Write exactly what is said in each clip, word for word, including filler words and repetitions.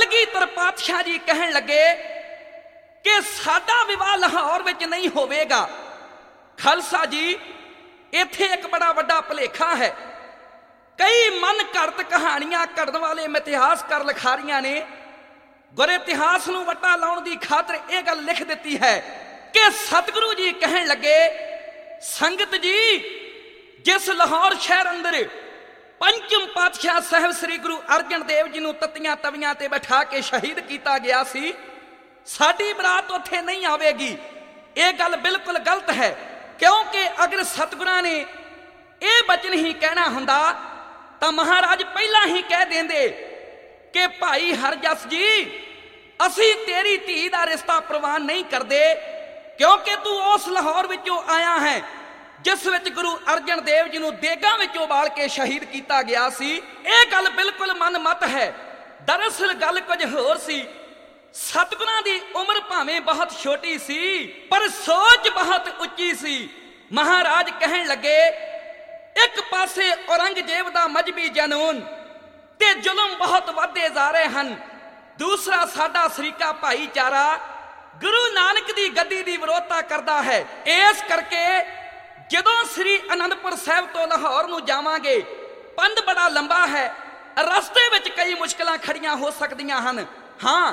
ਕਲਗੀਧਰ ਪਾਤਸ਼ਾਹ जी कहन लगे कि साडा विवाह लाहौर विच नहीं होवेगा। खालसा जी, इत्थे एक बड़ा वड्डा भुलेखा है। कई मन घड़त कहानियां घड़न वाले इतिहासकार लिखारियां ने गुर इतिहास नूं वट्टा लाउण दी खातर यह गल लिख दित्ती है कि सतगुरु जी कहन लगे, संगत जी, जिस लाहौर शहर अंदर पंचम पातशाह साहब श्री गुरु अर्जन देव जी नूं तत्तियां तवियां ते बैठा के शहीद किया गया सी, साडी बरात उत्थे नहीं आवेगी। यह गल बिल्कुल गलत है, क्योंकि अगर सतगुरां ने यह बचन ही कहना हुंदा तां महाराज पहला ही कह देंदे कि भाई हरजस जी, असी तेरी धी दा रिश्ता प्रवान नहीं करदे, क्योंकि तू उस लाहौर विचों आया है जिस विच गुरु अर्जन देव जी नूं देगां विचों उबाल के शहीद किया गया सी। यह गल बिल्कुल मन मत है। दरअसल गल कुछ होर सी। सतगुरां दी उम्र भावें बहुत छोटी सी, पर सोच बहुत उच्ची सी। महाराज कहन लगे, एक पासे औरंगजेब दा मजहबी जनून ते जुल्म बहुत वधदे जा रहे हैं, दूसरा साडा शरीका भाईचारा गुरु नानक दी गद्दी दी विरोधता करता है। इस करके जदों श्री आनंदपुर साहिब तो लाहौर नूं जावांगे, पंध बड़ा लंबा है, रस्ते विच कई मुश्किलां खड़ियां हो सकदियां हन। हाँ,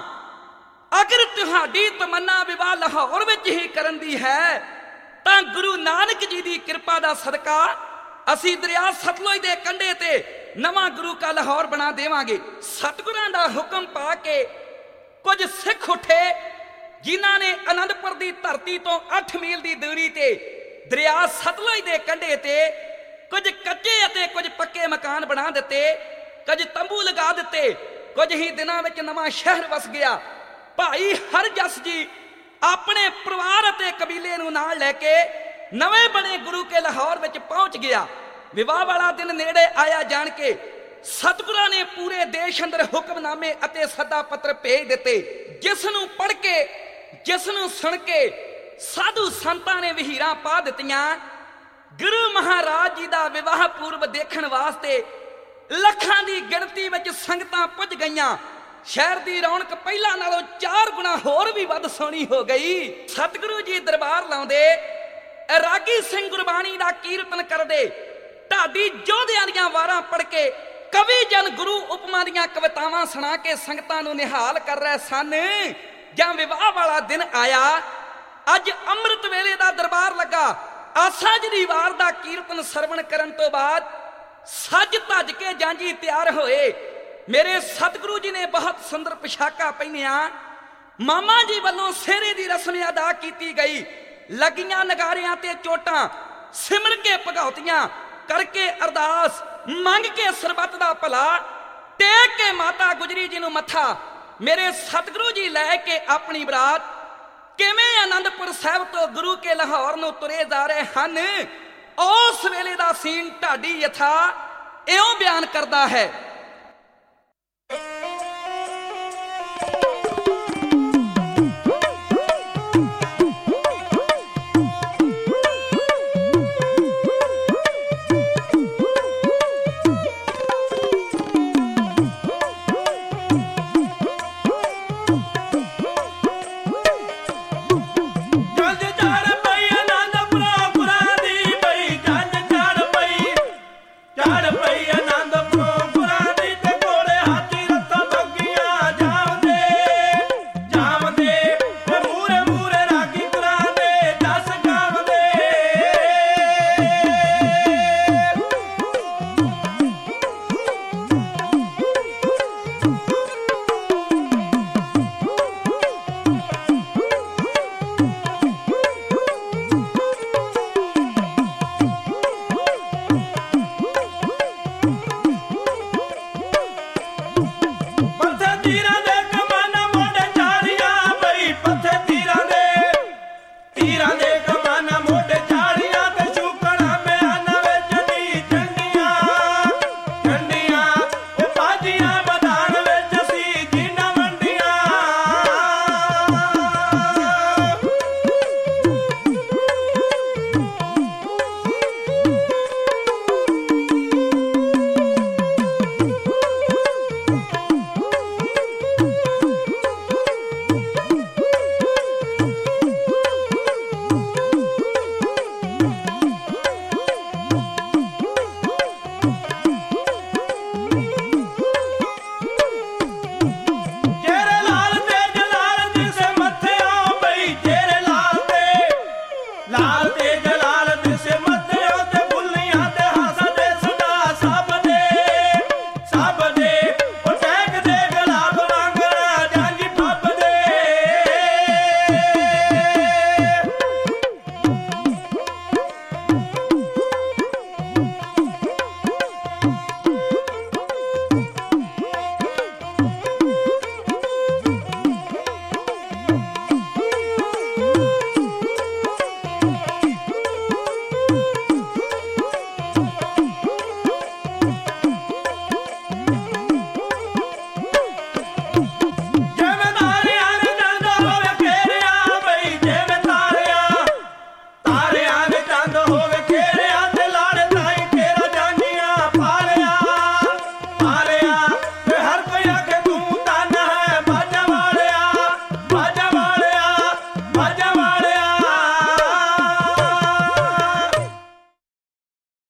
अगर तुहाडी तमन्ना विवाह लाहौर विच ही करन दी है तां गुरु नानक जी दी किरपा दा सदका असी दरिया सतलुज दे कंढे ते नवां गुरु का लाहौर बना देवांगे। सतगुरां दा हुक्म पा के कुछ सिख उठे जिन्हां ने आनंदपुर दी धरती तो अठ मील दी दूरी ते दरिया सतलुज दे कंढे ते कुछ कच्चे अते कुछ पक्के मकान बना दिते, कुछ तंबू लगा दिते। कुछ ही दिनां विच नवां शहर वस गया। भाई हरजस जी अपने परिवार अते कबीले नूं नाल लैके नवें बने गुरु के लाहौर विच पहुंच गया। विवाह वाला दिन नेड़े आया जान के सतगुरां ने पूरे देश अंदर हुक्मनामे अते सदा पत्र भेज दिते, जिस नूं पढ़ के जिस नूं सुन के साधु संतां ने वहीरां पा दित्तियां। गुरु महाराज जी दा विवाह पूर्व देखण वास्ते लखां दी गिणती विच संगतां पुज गईयां। शहर दी रौनक पहला नालों चार गुना होर भी वध सोहनी हो गई। सतगुरु जी दरबार लाउंदे, रागी सिंह गुरबाणी दा कीर्तन करदे, ढाडी जोधियां दीयां वारां पढ़ के कवि जन गुरु उपमा दीयां कवितावां सुना के संगतां नूं निहाल कर रहे सन। जां विवाह वाला दिन आया, अज अमृत वेले दा दरबार लगा। आसा जी दी वार दा कीर्तन सरवण करन तो बाद सज धज के जांजी तैयार होए। मेरे सतगुरु जी ने बहुत सुंदर पोशाका पहनिया। मामा जी वालों सेरे दी रस्म अदा की गई। लगियां नगारियां ते चोटां, सिमर के भगौतियां करके अरदास, मंग के सरबत दा भला, टेक के माता गुजरी जी नूं मत्था। मेरे सतगुरु जी लैके अपनी बरात किवें आनंदपुर साहिब तो गुरु के लाहौर नूं तुरे जा रहे हैं, उस वेले दा सीन ढाडी यथा इउं बयान करदा है।